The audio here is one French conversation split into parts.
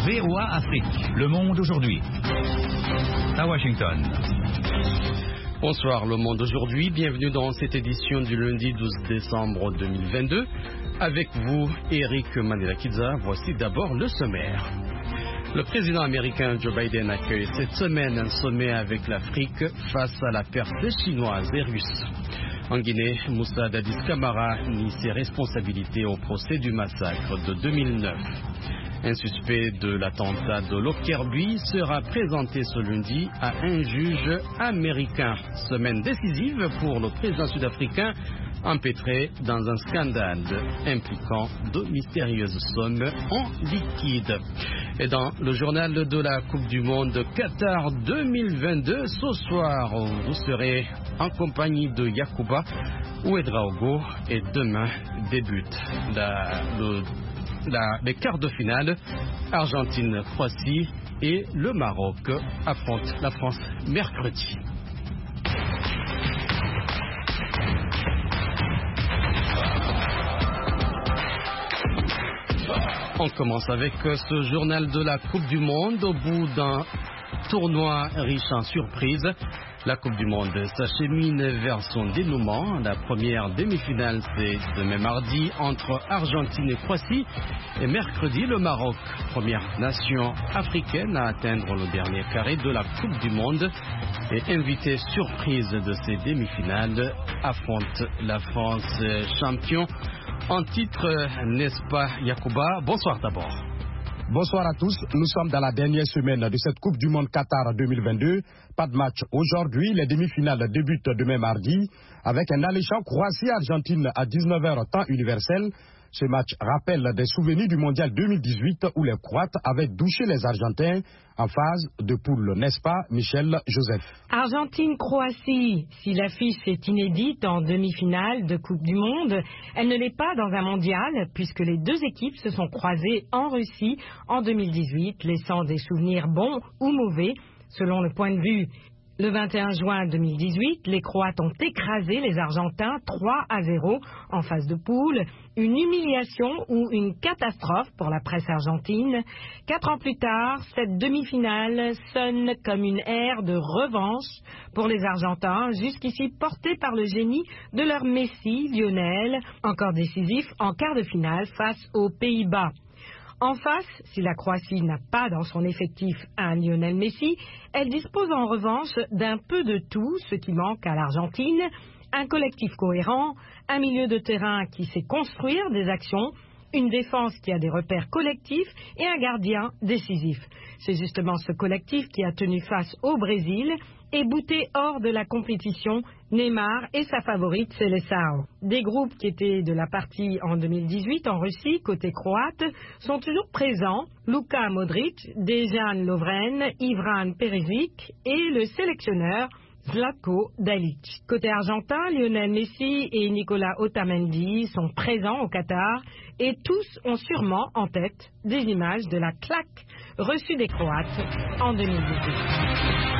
VOA Afrique, Le Monde aujourd'hui. À Washington. Bonsoir, Le Monde aujourd'hui. Bienvenue dans cette édition du lundi 12 décembre 2022. Avec vous, Eric Manilakidza. Voici d'abord le sommaire. Le président américain Joe Biden accueille cette semaine un sommet avec l'Afrique face à la percée chinoise et russe. En Guinée, Moussa Dadis Camara nie ses responsabilités au procès du massacre de 2009. Un suspect de l'attentat de Lockerbie sera présenté ce lundi à un juge américain. Semaine décisive pour le président sud-africain empêtré dans un scandale impliquant de mystérieuses sommes en liquide. Et dans le journal de la Coupe du Monde Qatar 2022, ce soir, vous serez en compagnie de Yacouba Ouedraogo et demain débute les quarts de finale. Argentine-Croatie et le Maroc affrontent la France mercredi. On commence avec ce journal de la Coupe du Monde. Au bout d'un tournoi riche en surprises, la Coupe du Monde s'achemine vers son dénouement. La première demi-finale, c'est demain mardi entre Argentine et Croatie. Et mercredi, le Maroc, première nation africaine à atteindre le dernier carré de la Coupe du Monde et invité surprise de ces demi-finales, affronte la France champion en titre, n'est-ce pas, Yacouba? Bonsoir d'abord. Bonsoir à tous. Nous sommes dans la dernière semaine de cette Coupe du Monde Qatar 2022. Pas de match aujourd'hui. Les demi-finales débutent demain mardi avec un alléchant Croatie-Argentine à 19h temps universel. Ce match rappelle des souvenirs du Mondial 2018 où les Croates avaient douché les Argentins en phase de poule, n'est-ce pas, Michel Joseph? Argentine-Croatie, si l'affiche est inédite en demi-finale de Coupe du Monde, elle ne l'est pas dans un mondial puisque les deux équipes se sont croisées en Russie en 2018, laissant des souvenirs bons ou mauvais selon le point de vue. Le 21 juin 2018, les Croates ont écrasé les Argentins 3-0 en phase de poule. Une humiliation ou une catastrophe pour la presse argentine. 4 ans plus tard, cette demi-finale sonne comme une ère de revanche pour les Argentins, jusqu'ici portés par le génie de leur Messi, Lionel, encore décisif en quart de finale face aux Pays-Bas. En face, si la Croatie n'a pas dans son effectif un Lionel Messi, elle dispose en revanche d'un peu de tout, ce qui manque à l'Argentine, un collectif cohérent, un milieu de terrain qui sait construire des actions, une défense qui a des repères collectifs et un gardien décisif. C'est justement ce collectif qui a tenu face au Brésil et bouté hors de la compétition Neymar et sa favorite Seleção. Des groupes qui étaient de la partie en 2018 en Russie, côté croate, sont toujours présents. Luka Modric, Dejan Lovren, Ivran Perisic et le sélectionneur Zlatko Dalic. Côté argentin, Lionel Messi et Nicolas Otamendi sont présents au Qatar et tous ont sûrement en tête des images de la claque reçue des Croates en 2018.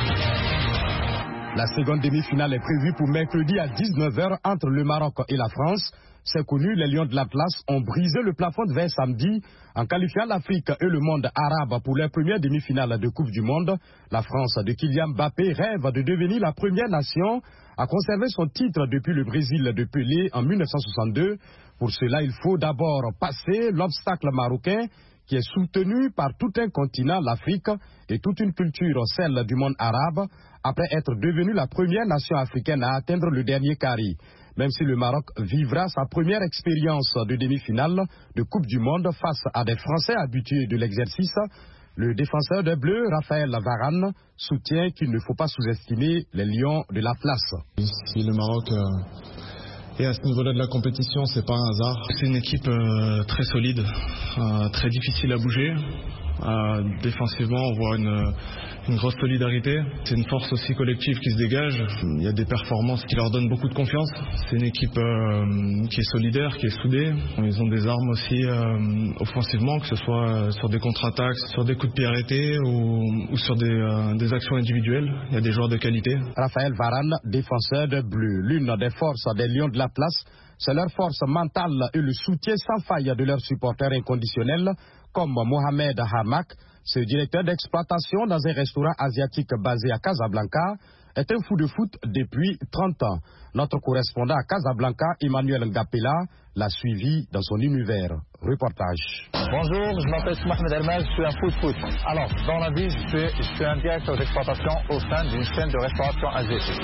La seconde demi-finale est prévue pour mercredi à 19h entre le Maroc et la France. C'est connu, les Lions de l'Atlas ont brisé le plafond de verre samedi en qualifiant l'Afrique et le monde arabe pour leur première demi-finale de Coupe du Monde. La France de Kylian Mbappé rêve de devenir la première nation à conserver son titre depuis le Brésil de Pelé en 1962. Pour cela, il faut d'abord passer l'obstacle marocain qui est soutenu par tout un continent, l'Afrique, et toute une culture, celle du monde arabe, après être devenue la première nation africaine à atteindre le dernier carré. Même si le Maroc vivra sa première expérience de demi-finale de Coupe du Monde face à des Français habitués de l'exercice, le défenseur des Bleus, Raphaël Varane, soutient qu'il ne faut pas sous-estimer les Lions de l'Atlas. Si le Maroc est à ce niveau-là de la compétition, c'est pas un hasard. C'est une équipe très solide, très difficile à bouger. Défensivement, on voit une grosse solidarité. C'est une force aussi collective qui se dégage. Il y a des performances qui leur donnent beaucoup de confiance. C'est une équipe qui est solidaire, qui est soudée. Ils ont des armes aussi offensivement, que ce soit sur des contre-attaques, sur des coups de pied arrêtés ou sur des actions individuelles. Il y a des joueurs de qualité. Raphaël Varane, défenseur de Bleu, l'une des forces des Lions de l'Atlas, C'est leur force mentale et le soutien sans faille de leurs supporters inconditionnels, comme Mohamed Hamak, ce directeur d'exploitation dans un restaurant asiatique basé à Casablanca, est un fou de foot depuis 30 ans. Notre correspondant à Casablanca, Emmanuel Ngapela, l'a suivi dans son univers. Reportage. Bonjour, je m'appelle Mohamed Hermel, je suis un fou de foot. Alors, dans la vie, je suis un directeur d'exploitation au sein d'une chaîne de restauration asiatique.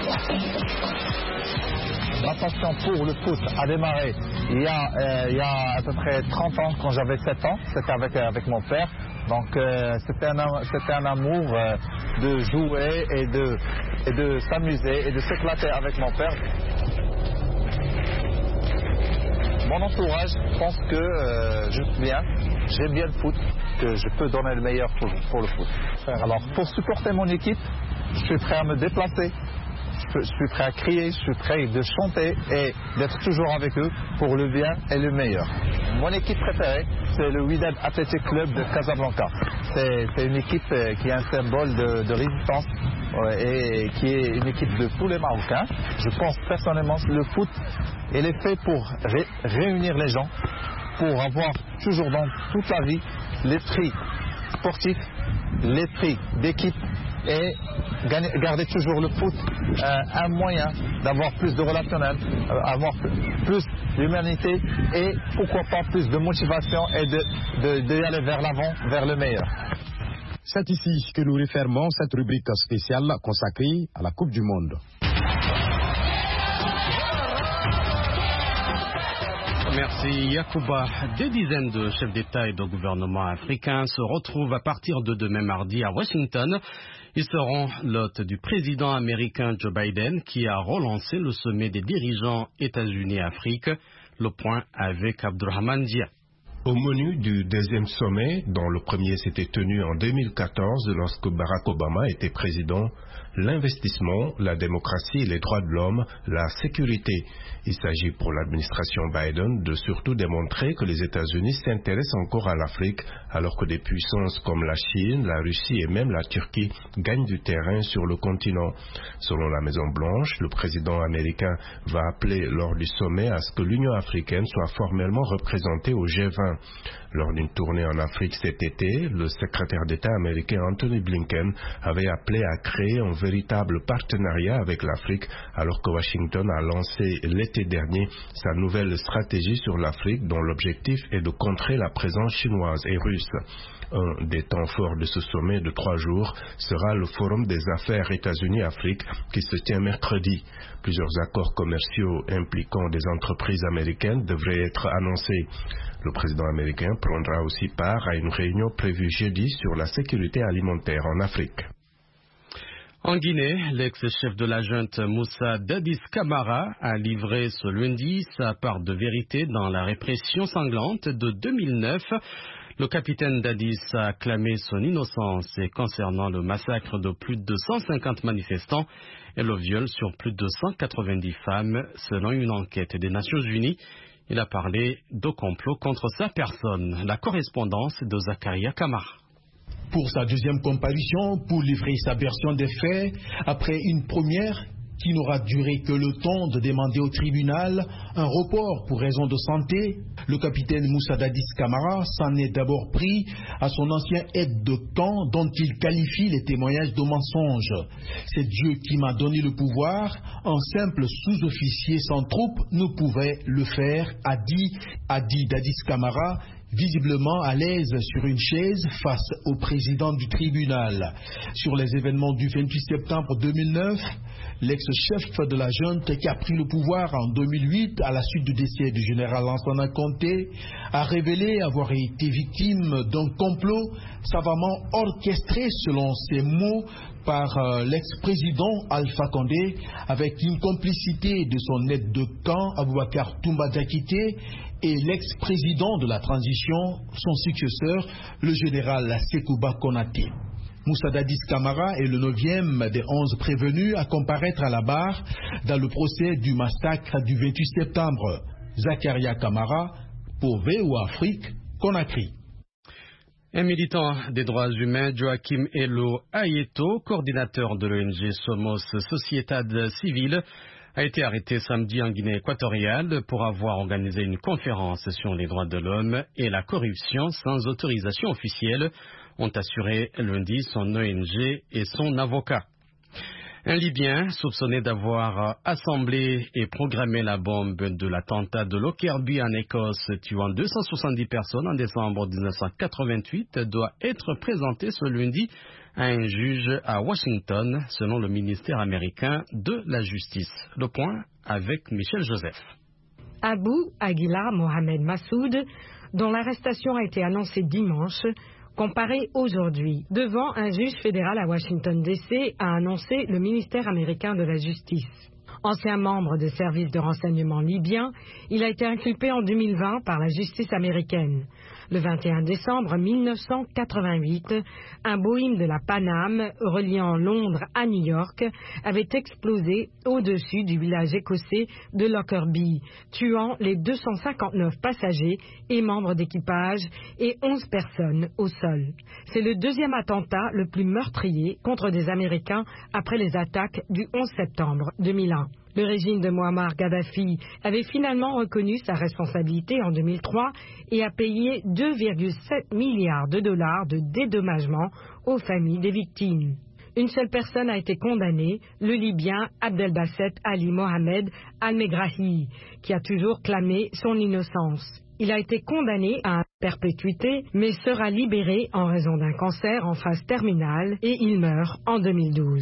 Ma passion pour le foot a démarré il y a à peu près 30 ans, quand j'avais 7 ans. C'était avec mon père. Donc c'était un amour de jouer et de s'amuser et de s'éclater avec mon père. Mon entourage pense que j'aime bien le foot, que je peux donner le meilleur pour le foot. Alors pour supporter mon équipe, je suis prêt à me déplacer. Je suis prêt à crier, je suis prêt de chanter et d'être toujours avec eux pour le bien et le meilleur. Mon équipe préférée, c'est le Wydad Athletic Club de Casablanca. C'est une équipe qui est un symbole de résistance et qui est une équipe de tous les Marocains. Je pense personnellement que le foot, il est fait pour réunir les gens, pour avoir toujours dans toute la vie l'esprit sportif, l'esprit d'équipe, et garder toujours le foot un moyen d'avoir plus de relationnel, avoir plus d'humanité et pourquoi pas plus de motivation et d'aller vers l'avant, vers le meilleur. C'est ici que nous refermons cette rubrique spéciale consacrée à la Coupe du Monde. Merci Yacouba. Des dizaines de chefs d'État et de gouvernements africains se retrouvent à partir de demain mardi à Washington. Ils seront l'hôte du président américain Joe Biden qui a relancé le sommet des dirigeants États-Unis-Afrique. Le point avec Abdurrahman Dia. Au menu du deuxième sommet, dont le premier s'était tenu en 2014 lorsque Barack Obama était président, l'investissement, la démocratie et les droits de l'homme, la sécurité. Il s'agit pour l'administration Biden de surtout démontrer que les États-Unis s'intéressent encore à l'Afrique, alors que des puissances comme la Chine, la Russie et même la Turquie gagnent du terrain sur le continent. Selon la Maison-Blanche, le président américain va appeler lors du sommet à ce que l'Union africaine soit formellement représentée au G20. Lors d'une tournée en Afrique cet été, le secrétaire d'État américain Anthony Blinken avait appelé à créer un véritable partenariat avec l'Afrique, alors que Washington a lancé l'été dernier sa nouvelle stratégie sur l'Afrique dont l'objectif est de contrer la présence chinoise et russe. Un des temps forts de ce sommet de 3 jours sera le Forum des affaires États-Unis-Afrique qui se tient mercredi. Plusieurs accords commerciaux impliquant des entreprises américaines devraient être annoncés. Le président américain prendra aussi part à une réunion prévue jeudi sur la sécurité alimentaire en Afrique. En Guinée, l'ex-chef de la junte Moussa Dadis Camara a livré ce lundi sa part de vérité dans la répression sanglante de 2009. Le capitaine Dadis a clamé son innocence concernant le massacre de plus de 150 manifestants et le viol sur plus de 190 femmes, selon une enquête des Nations Unies. Il a parlé de complot contre sa personne. La correspondance de Zakaria Kamara. Pour sa deuxième comparution, pour livrer sa version des faits, après une première qui n'aura duré que le temps de demander au tribunal un report pour raison de santé, le capitaine Moussa Dadis Camara s'en est d'abord pris à son ancien aide de camp dont il qualifie les témoignages de mensonges. C'est Dieu qui m'a donné le pouvoir, un simple sous-officier sans troupe ne pouvait le faire, a dit Dadis Camara, visiblement à l'aise sur une chaise face au président du tribunal. Sur les événements du 28 septembre 2009, l'ex-chef de la junte qui a pris le pouvoir en 2008 à la suite du décès du général Lansana Conté a révélé avoir été victime d'un complot savamment orchestré selon ses mots par l'ex-président Alpha Condé avec une complicité de son aide de camp Aboubacar Toumba Diakité et l'ex-président de la transition, son successeur, le général Sekouba Konaté. Moussa Dadis Camara est le 9e des 11 prévenus à comparaître à la barre dans le procès du massacre du 28 septembre. Zakaria Kamara, pour VOA Afrique, Conakry. Un militant des droits humains, Joachim Elo Ayeto, coordinateur de l'ONG Somos Sociedad Civile, a été arrêté samedi en Guinée équatoriale pour avoir organisé une conférence sur les droits de l'homme et la corruption sans autorisation officielle, ont assuré lundi son ONG et son avocat. Un Libyen soupçonné d'avoir assemblé et programmé la bombe de l'attentat de Lockerbie en Écosse tuant 270 personnes en décembre 1988 doit être présenté ce lundi à un juge à Washington, selon le ministère américain de la Justice. Le point avec Michel Joseph. Abu Aguilar Mohamed Massoud, dont l'arrestation a été annoncée dimanche, comparé aujourd'hui devant un juge fédéral à Washington DC, a annoncé le ministère américain de la Justice. Ancien membre des services de renseignement libyens, il a été inculpé en 2020 par la justice américaine. Le 21 décembre 1988, un Boeing de la Pan Am reliant Londres à New York avait explosé au-dessus du village écossais de Lockerbie, tuant les 259 passagers et membres d'équipage et 11 personnes au sol. C'est le deuxième attentat le plus meurtrier contre des Américains après les attaques du 11 septembre 2001. Le régime de Muammar Kadhafi avait finalement reconnu sa responsabilité en 2003 et a payé 2,7 milliards de dollars de dédommagement aux familles des victimes. Une seule personne a été condamnée, le Libyen Abdelbasset Ali Mohamed Al-Megrahi, qui a toujours clamé son innocence. Il a été condamné à perpétuité, mais sera libéré en raison d'un cancer en phase terminale et il meurt en 2012.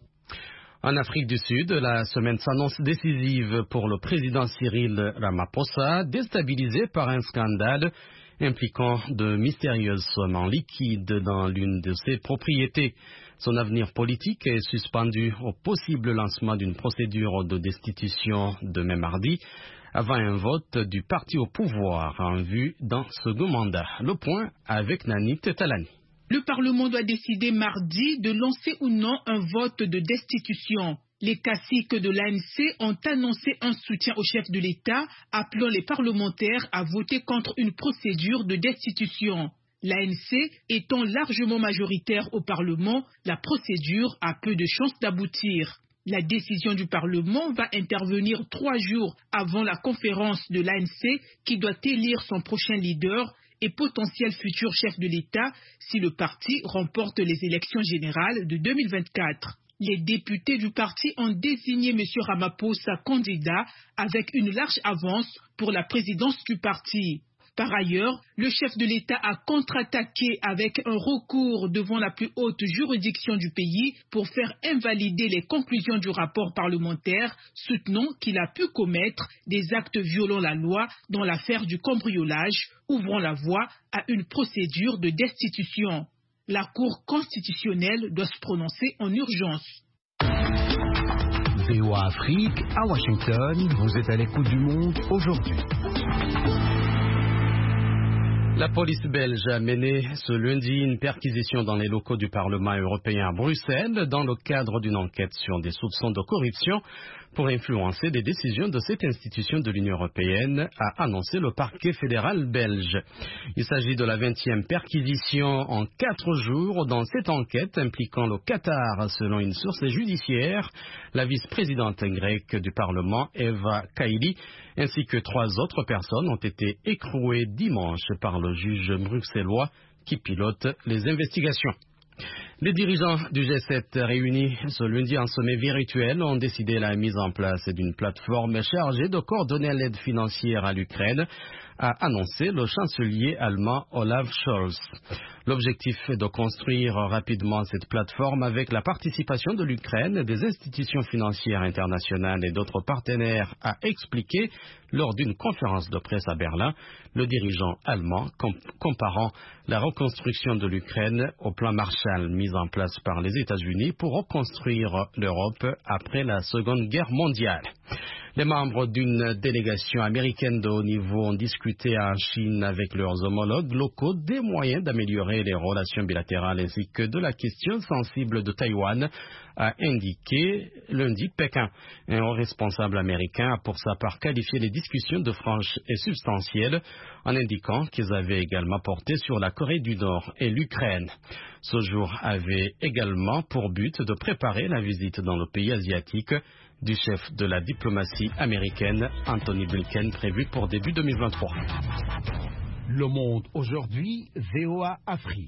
En Afrique du Sud, la semaine s'annonce décisive pour le président Cyril Ramaphosa, déstabilisé par un scandale impliquant de mystérieuses sommes en liquide dans l'une de ses propriétés. Son avenir politique est suspendu au possible lancement d'une procédure de destitution demain mardi, avant un vote du parti au pouvoir en vue d'un second mandat. Le point avec Nanit Talani. Le Parlement doit décider mardi de lancer ou non un vote de destitution. Les caciques de l'ANC ont annoncé un soutien au chef de l'État, appelant les parlementaires à voter contre une procédure de destitution. L'ANC étant largement majoritaire au Parlement, la procédure a peu de chances d'aboutir. La décision du Parlement va intervenir 3 jours avant la conférence de l'ANC qui doit élire son prochain leader et potentiel futur chef de l'État si le parti remporte les élections générales de 2024. Les députés du parti ont désigné M. Ramaphosa candidat avec une large avance pour la présidence du parti. Par ailleurs, le chef de l'État a contre-attaqué avec un recours devant la plus haute juridiction du pays pour faire invalider les conclusions du rapport parlementaire, soutenant qu'il a pu commettre des actes violant la loi dans l'affaire du cambriolage, ouvrant la voie à une procédure de destitution. La Cour constitutionnelle doit se prononcer en urgence. VOA Afrique, à Washington, vous êtes à l'écoute du monde aujourd'hui. La police belge a mené ce lundi une perquisition dans les locaux du Parlement européen à Bruxelles dans le cadre d'une enquête sur des soupçons de corruption pour influencer les décisions de cette institution de l'Union européenne, a annoncé le parquet fédéral belge. Il s'agit de la 20e perquisition en 4 jours dans cette enquête impliquant le Qatar, selon une source judiciaire, la vice-présidente grecque du Parlement, Eva Kaili, ainsi que 3 autres personnes ont été écrouées dimanche par le juge bruxellois qui pilote les investigations. Les dirigeants du G7 réunis ce lundi en sommet virtuel ont décidé la mise en place d'une plateforme chargée de coordonner l'aide financière à l'Ukraine, a annoncé le chancelier allemand Olaf Scholz. L'objectif est de construire rapidement cette plateforme avec la participation de l'Ukraine, des institutions financières internationales et d'autres partenaires, a expliqué lors d'une conférence de presse à Berlin le dirigeant allemand, comparant la reconstruction de l'Ukraine au plan Marshall mis en place par les États-Unis pour reconstruire l'Europe après la Seconde Guerre mondiale. Les membres d'une délégation américaine de haut niveau ont discuté en Chine avec leurs homologues locaux des moyens d'améliorer les relations bilatérales ainsi que de la question sensible de Taïwan, a indiqué lundi Pékin. Un haut responsable américain a pour sa part qualifié les discussions de franches et substantielles en indiquant qu'ils avaient également porté sur la Corée du Nord et l'Ukraine. Ce jour avait également pour but de préparer la visite dans le pays asiatique du chef de la diplomatie américaine, Anthony Blinken, prévue pour début 2023. Le Monde aujourd'hui, VOA Afrique.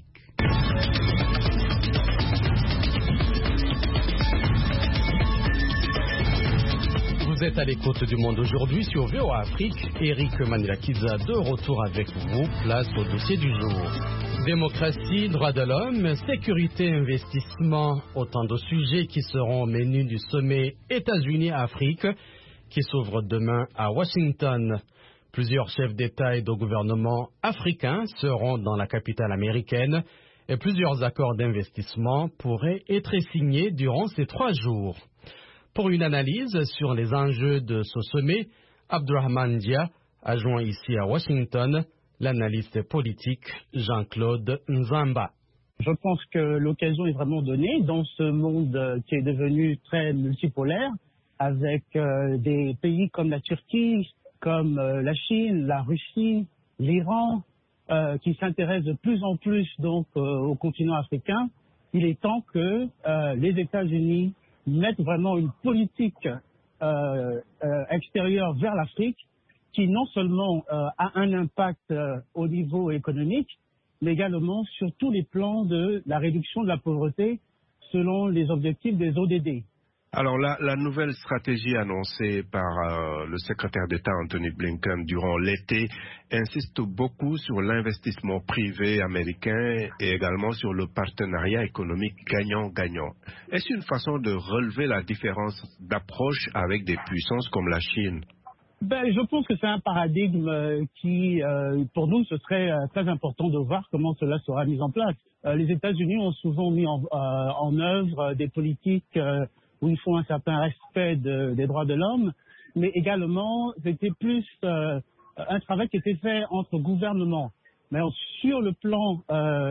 Vous êtes à l'écoute du Monde aujourd'hui sur VOA Afrique. Eric Manila-Kiza de retour avec vous. Place au dossier du jour. Démocratie, droits de l'homme, sécurité, investissement, autant de sujets qui seront au menu du sommet États-Unis-Afrique qui s'ouvre demain à Washington. Plusieurs chefs d'État et de gouvernement africains seront dans la capitale américaine et plusieurs accords d'investissement pourraient être signés durant ces 3 jours. Pour une analyse sur les enjeux de ce sommet, Abdurrahman Dia a joint ici à Washington l'analyste politique Jean-Claude Nzamba. Je pense que l'occasion est vraiment donnée dans ce monde qui est devenu très multipolaire, avec des pays comme la Turquie, comme la Chine, la Russie, l'Iran, qui s'intéressent de plus en plus donc au continent africain. Il est temps que les États-Unis mettent vraiment une politique extérieure vers l'Afrique qui non seulement a un impact au niveau économique, mais également sur tous les plans de la réduction de la pauvreté selon les objectifs des ODD. Alors la nouvelle stratégie annoncée par le secrétaire d'État Anthony Blinken durant l'été insiste beaucoup sur l'investissement privé américain et également sur le partenariat économique gagnant-gagnant. Est-ce une façon de relever la différence d'approche avec des puissances comme la Chine? Je pense que c'est un paradigme qui, pour nous, ce serait très important de voir comment cela sera mis en place. Les États-Unis ont souvent mis en œuvre des politiques où il faut un certain respect des droits de l'homme, mais également, c'était plus un travail qui était fait entre gouvernements. Mais sur le plan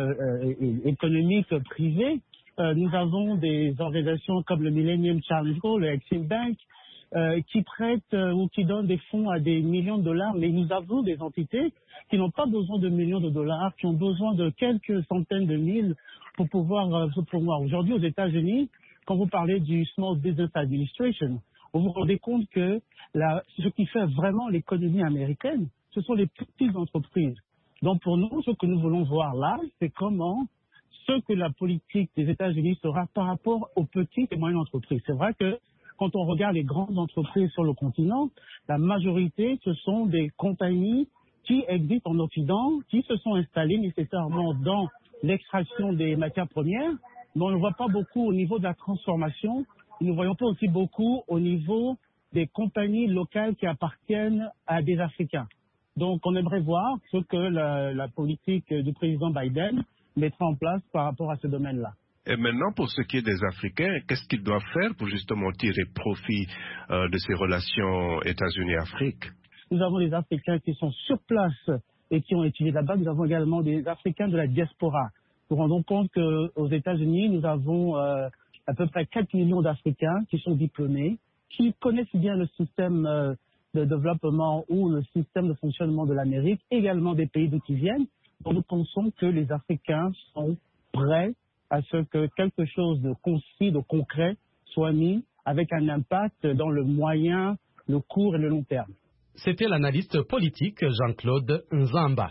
économique privé, nous avons des organisations comme le Millennium Challenge Goal, le Exim Bank, qui prêtent ou qui donnent des fonds à des millions de dollars, mais nous avons des entités qui n'ont pas besoin de millions de dollars, qui ont besoin de quelques centaines de mille pour pouvoir se promouvoir. Aujourd'hui, aux États-Unis, quand vous parlez du Small Business Administration, vous vous rendez compte que ce qui fait vraiment l'économie américaine, ce sont les petites entreprises. Donc pour nous, ce que nous voulons voir là, c'est comment ce que la politique des États-Unis sera par rapport aux petites et moyennes entreprises. C'est vrai que quand on regarde les grandes entreprises sur le continent, la majorité, ce sont des compagnies qui existent en Occident, qui se sont installées nécessairement dans l'extraction des matières premières, mais on ne voit pas beaucoup au niveau de la transformation. Nous ne voyons pas aussi beaucoup au niveau des compagnies locales qui appartiennent à des Africains. Donc, on aimerait voir ce que la politique du président Biden mettra en place par rapport à ce domaine-là. Et maintenant, pour ce qui est des Africains, qu'est-ce qu'ils doivent faire pour justement tirer profit de ces relations États-Unis-Afrique? Nous avons des Africains qui sont sur place et qui ont étudié là-bas. Nous avons également des Africains de la diaspora. Nous nous rendons compte qu'aux États-Unis, nous avons à peu près 4 millions d'Africains qui sont diplômés, qui connaissent bien le système de développement ou le système de fonctionnement de l'Amérique, également des pays d'où ils viennent. Donc nous pensons que les Africains sont prêts à ce que quelque chose de concis, de concret soit mis avec un impact dans le moyen, le court et le long terme. C'était l'analyste politique Jean-Claude Nzamba.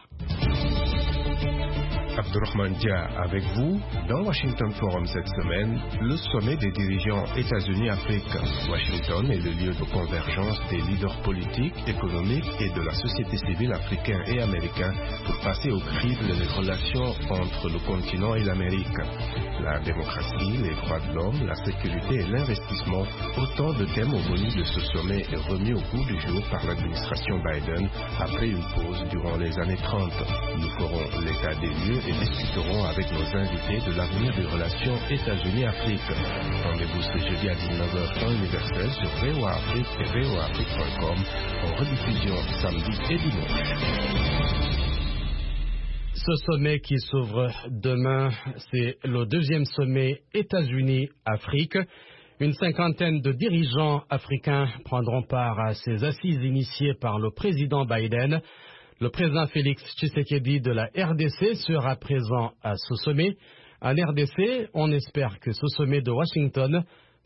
Abdurrahman Dia avec vous dans Washington Forum cette semaine, le sommet des dirigeants États-Unis-Afrique. Washington est le lieu de convergence des leaders politiques, économiques et de la société civile africains et américains pour passer au crible les relations entre le continent et l'Amérique. La démocratie, les droits de l'homme, la sécurité et l'investissement, autant de thèmes au menu de ce sommet est remis au goût du jour par l'administration Biden après une pause durant les années 30. Nous ferons l'état des lieux et discuterons avec nos invités de l'avenir des relations États-Unis-Afrique. Rendez-vous ce jeudi à 19h temps universel sur VOA Afrique et voaafrique.com en rediffusion samedi et dimanche. Ce sommet qui s'ouvre demain, c'est le 2e sommet États-Unis-Afrique. Une cinquantaine de dirigeants africains prendront part à ces assises initiées par le président Biden. Le président Félix Tshisekedi de la RDC sera présent à ce sommet. En RDC, on espère que ce sommet de Washington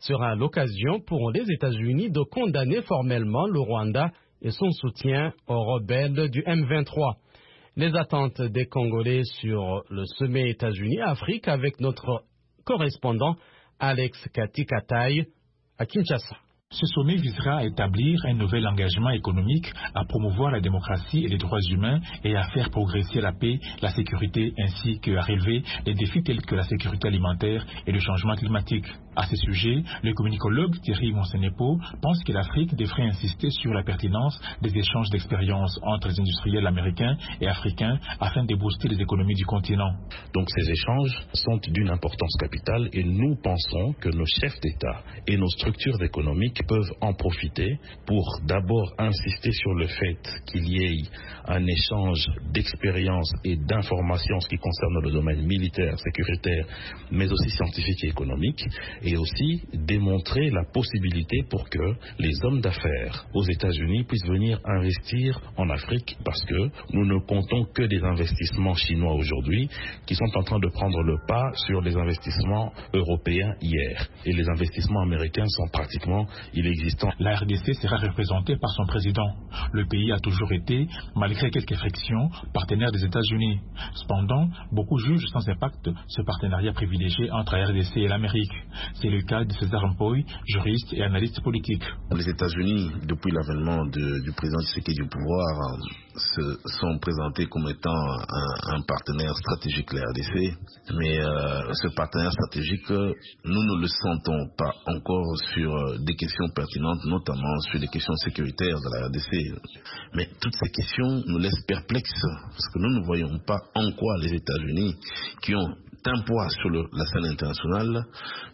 sera l'occasion pour les États-Unis de condamner formellement le Rwanda et son soutien aux rebelles du M23. Les attentes des Congolais sur le sommet États-Unis-Afrique avec notre correspondant Alex Katikataï à Kinshasa. Ce sommet visera à établir un nouvel engagement économique, à promouvoir la démocratie et les droits humains et à faire progresser la paix, la sécurité ainsi qu'à relever les défis tels que la sécurité alimentaire et le changement climatique. À ce sujet, le communicologue Thierry Monsenepo pense que l'Afrique devrait insister sur la pertinence des échanges d'expériences entre les industriels américains et africains afin de booster les économies du continent. Donc ces échanges sont d'une importance capitale et nous pensons que nos chefs d'État et nos structures économiques peuvent en profiter pour d'abord insister sur le fait qu'il y ait un échange d'expériences et d'informations en ce qui concerne le domaine militaire, sécuritaire, mais aussi scientifique et économique, et aussi démontrer la possibilité pour que les hommes d'affaires aux États-Unis puissent venir investir en Afrique, parce que nous ne comptons que des investissements chinois aujourd'hui qui sont en train de prendre le pas sur les investissements européens hier. Et les investissements américains sont pratiquement inexistants. La RDC sera représentée par son président. Le pays a toujours été, malgré quelques frictions, partenaire des États-Unis. Cependant, beaucoup jugent sans impact ce partenariat privilégié entre la RDC et l'Amérique. C'est le cas de César Mpoy, juriste et analyste politique. Les États-Unis, depuis l'avènement du président Tshisekedi au pouvoir, se sont présentés comme étant un partenaire stratégique de la RDC. Mais ce partenaire stratégique, nous ne le sentons pas encore sur des questions pertinentes, notamment sur des questions sécuritaires de la RDC. Mais toutes ces questions nous laissent perplexes, parce que nous ne voyons pas en quoi les États-Unis, qui ont un poids sur la scène internationale,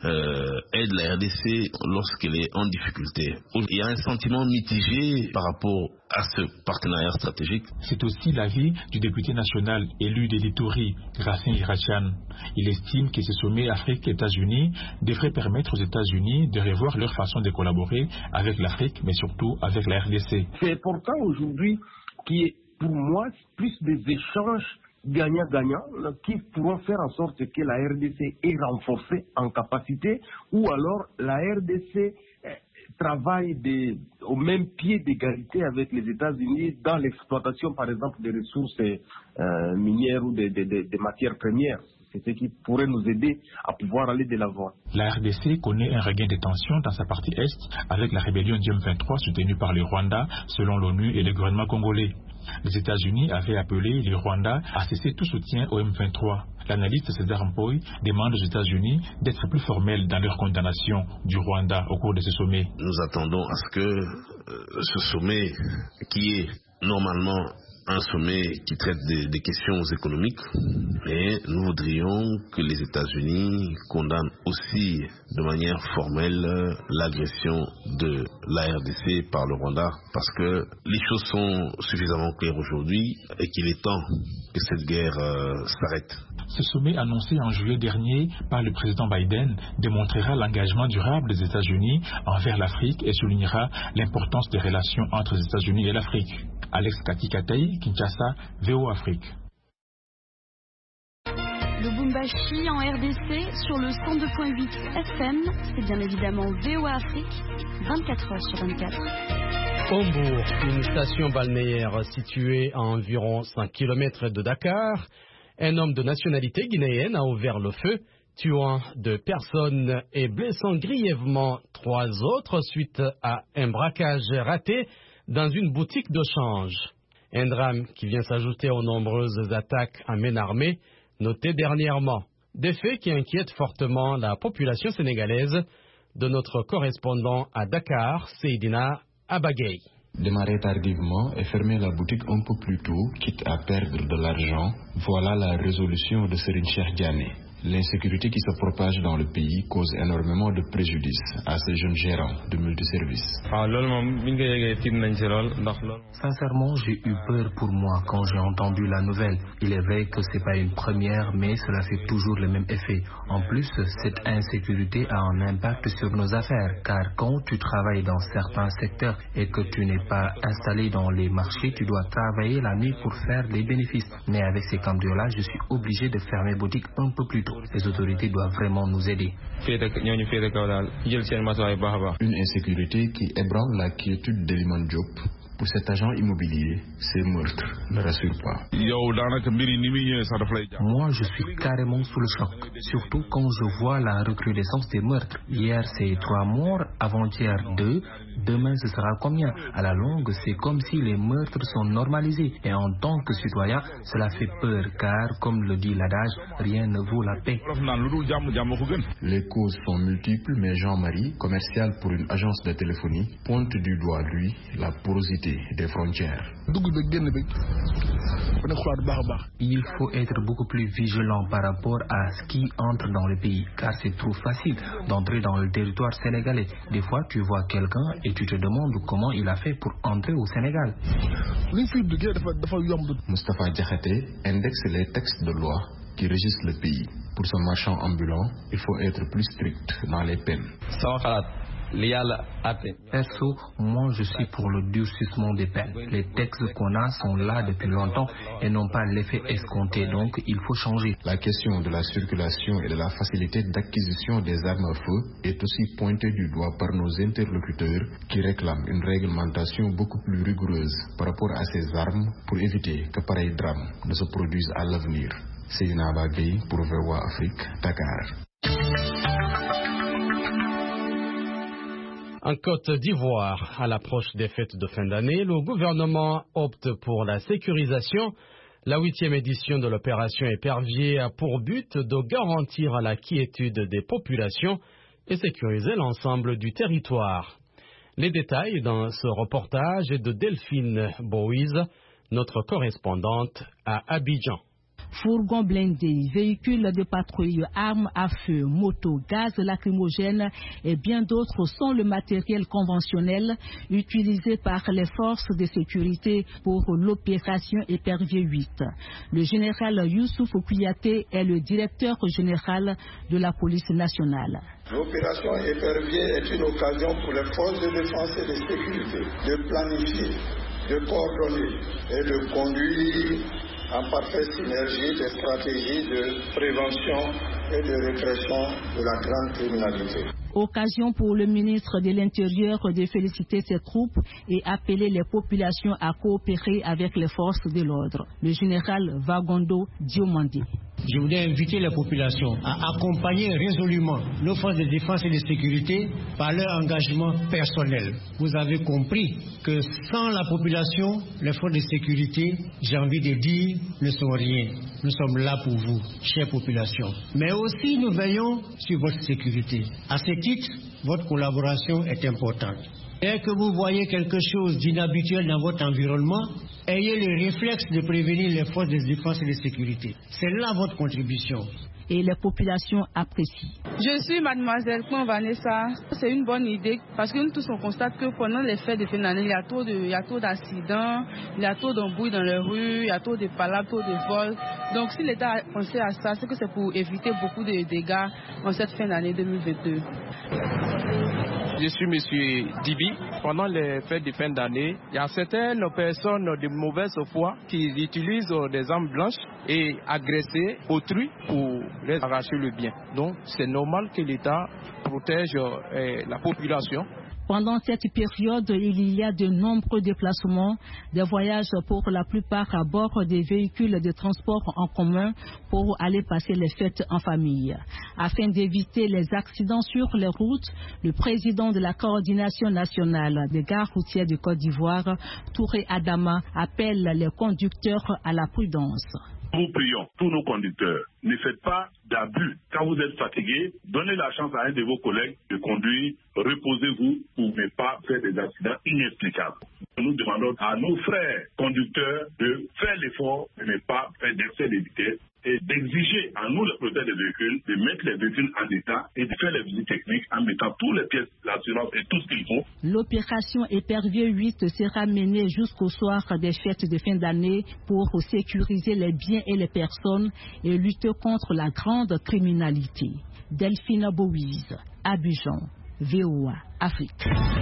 aide la RDC lorsqu'elle est en difficulté. Il y a un sentiment mitigé par rapport à ce partenariat stratégique. C'est aussi l'avis du député national élu de l'Ituri, Gracien Irachian. Il estime que ce sommet Afrique-États-Unis devrait permettre aux États-Unis de revoir leur façon de collaborer avec l'Afrique, mais surtout avec la RDC. C'est important aujourd'hui qu'il y ait, pour moi, plus des échanges gagnant-gagnant qui pourront faire en sorte que la RDC est renforcée en capacité, ou alors la RDC travaille au même pied d'égalité avec les États-Unis dans l'exploitation, par exemple, des ressources minières ou des matières premières. C'est ce qui pourrait nous aider à pouvoir aller de l'avant. La RDC connaît un regain de tension dans sa partie est avec la rébellion du M23 soutenue par le Rwanda, selon l'ONU et le gouvernement congolais. Les États-Unis avaient appelé le Rwanda à cesser tout soutien au M23. L'analyste César Mpoy demande aux États-Unis d'être plus formels dans leur condamnation du Rwanda au cours de ce sommet. Nous attendons à ce que ce sommet, qui est normalement un sommet qui traite des questions économiques, mais nous voudrions que les États-Unis condamnent aussi de manière formelle l'agression de la RDC par le Rwanda, parce que les choses sont suffisamment claires aujourd'hui et qu'il est temps que cette guerre s'arrête. Ce sommet annoncé en juillet dernier par le président Biden démontrera l'engagement durable des États-Unis envers l'Afrique et soulignera l'importance des relations entre les États-Unis et l'Afrique. Alex Katikataï, Kinshasa, VOA Afrique. Le Bumbashi en RDC sur le 102.8 FM, c'est bien évidemment VOA Afrique, 24 heures sur 24. Hombourg, une station balnéaire située à environ 5 km de Dakar. Un homme de nationalité guinéenne a ouvert le feu, tuant 2 personnes et blessant grièvement 3 autres suite à un braquage raté dans une boutique de change. Un drame qui vient s'ajouter aux nombreuses attaques à main armée notées dernièrement. Des faits qui inquiètent fortement la population sénégalaise, de notre correspondant à Dakar, Seydina Abagay. Démarrer tardivement et fermer la boutique un peu plus tôt, quitte à perdre de l'argent, voilà la résolution de Serigne Cheikh Diané. L'insécurité qui se propage dans le pays cause énormément de préjudice à ces jeunes gérants de multiservices. Sincèrement, j'ai eu peur pour moi quand j'ai entendu la nouvelle. Il est vrai que c'est pas une première, mais cela fait toujours le même effet. En plus, cette insécurité a un impact sur nos affaires, car quand tu travailles dans certains secteurs et que tu n'es pas installé dans les marchés, tu dois travailler la nuit pour faire des bénéfices. Mais avec ces cambriolages, je suis obligé de fermer boutique un peu plus tôt. Les autorités doivent vraiment nous aider. Une insécurité qui ébranle la quiétude d'Eliman Diop. Pour cet agent immobilier, ces meurtres ne rassurent pas. Moi, je suis carrément sous le choc, surtout quand je vois la recrudescence des meurtres. Hier, c'est 3 morts, avant-hier 2, demain ce sera combien? À la longue, c'est comme si les meurtres sont normalisés. Et en tant que citoyen, cela fait peur, car, comme le dit l'adage, rien ne vaut la paix. Les causes sont multiples, mais Jean-Marie, commercial pour une agence de téléphonie, pointe du doigt, lui, la porosité des frontières. Il faut être beaucoup plus vigilant par rapport à ce qui entre dans le pays, car c'est trop facile d'entrer dans le territoire sénégalais. Des fois, tu vois quelqu'un et tu te demandes comment il a fait pour entrer au Sénégal. Moustapha Diakhaté indexe les textes de loi qui régissent le pays. Pour ce marchand ambulant, il faut être plus strict dans les peines. Perso, moi je suis pour le durcissement des peines. Les textes qu'on a sont là depuis longtemps et n'ont pas l'effet escompté, donc il faut changer. La question de la circulation et de la facilité d'acquisition des armes à feu est aussi pointée du doigt par nos interlocuteurs qui réclament une réglementation beaucoup plus rigoureuse par rapport à ces armes pour éviter que pareils drames ne se produisent à l'avenir. Seydina Bagay pour VOA Afrique, Dakar. En Côte d'Ivoire, à l'approche des fêtes de fin d'année, le gouvernement opte pour la sécurisation. La 8e édition de l'opération Épervier a pour but de garantir la quiétude des populations et sécuriser l'ensemble du territoire. Les détails dans ce reportage est de Delphine Boïse, notre correspondante à Abidjan. Fourgons blindés, véhicules de patrouille, armes à feu, motos, gaz lacrymogènes et bien d'autres sont le matériel conventionnel utilisé par les forces de sécurité pour l'opération Épervier 8. Le général Youssouf Kouyaté est le directeur général de la police nationale. L'opération Épervier est une occasion pour les forces de défense et de sécurité de planifier, de coordonner et de conduire en parfaite synergie des stratégies de prévention et de répression de la grande criminalité. Occasion pour le ministre de l'Intérieur de féliciter ses troupes et appeler les populations à coopérer avec les forces de l'ordre. Le général Vagondo Diomandé. Je voudrais inviter les populations à accompagner résolument nos forces de défense et de sécurité par leur engagement personnel. Vous avez compris que sans la population, les forces de sécurité, j'ai envie de dire, ne sont rien. Nous sommes là pour vous, chère population. Mais aussi, nous veillons sur votre sécurité. À ce titre, votre collaboration est importante. Dès que vous voyez quelque chose d'inhabituel dans votre environnement, ayez le réflexe de prévenir les forces de défense et de sécurité. C'est là votre contribution. Et les populations apprécient. Je suis mademoiselle Vanessa. C'est une bonne idée parce que nous tous on constate que pendant les fêtes de fin d'année, il y a trop d'accidents, il y a trop d'embrouilles dans les rues, il y a trop de palabres, trop de vols. Donc si l'État a pensé à ça, c'est que c'est pour éviter beaucoup de dégâts en cette fin d'année 2022. Je suis M. Dibi. Pendant les fêtes de fin d'année, il y a certaines personnes de mauvaise foi qui utilisent des armes blanches et agressent autrui pour les arracher le bien. Donc c'est normal que l'État protège la population. Pendant cette période, il y a de nombreux déplacements, des voyages pour la plupart à bord des véhicules de transport en commun pour aller passer les fêtes en famille. Afin d'éviter les accidents sur les routes, le président de la coordination nationale des gares routières de Côte d'Ivoire, Touré Adama, appelle les conducteurs à la prudence. Nous prions tous nos conducteurs, ne faites pas d'abus. Quand vous êtes fatigué, donnez la chance à un de vos collègues de conduire, reposez-vous pour ne pas faire des accidents inexplicables. Nous demandons à nos frères conducteurs de faire l'effort de ne pas faire d'excès de vitesse et d'exiger à nous, les propriétaires des véhicules, de mettre les véhicules en état et de faire les visites techniques en mettant toutes les pièces, l'assurance et tout ce qu'il faut. L'opération Épervier 8 sera menée jusqu'au soir des fêtes de fin d'année pour sécuriser les biens et les personnes et lutter contre la grande criminalité. Delphine Boïse, Abidjan, VOA Afrique.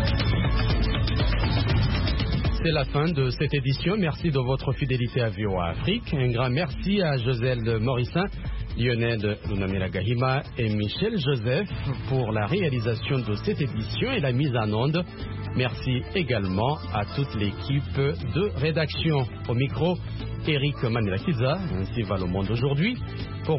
C'est la fin de cette édition. Merci de votre fidélité à VOA Afrique. Un grand merci à Joselle Morissin Lionel Lunamela Gahima et Michel Joseph pour la réalisation de cette édition et la mise en onde. Merci également à toute l'équipe de rédaction. Au micro, Eric Manila Kiza, ainsi va le monde aujourd'hui.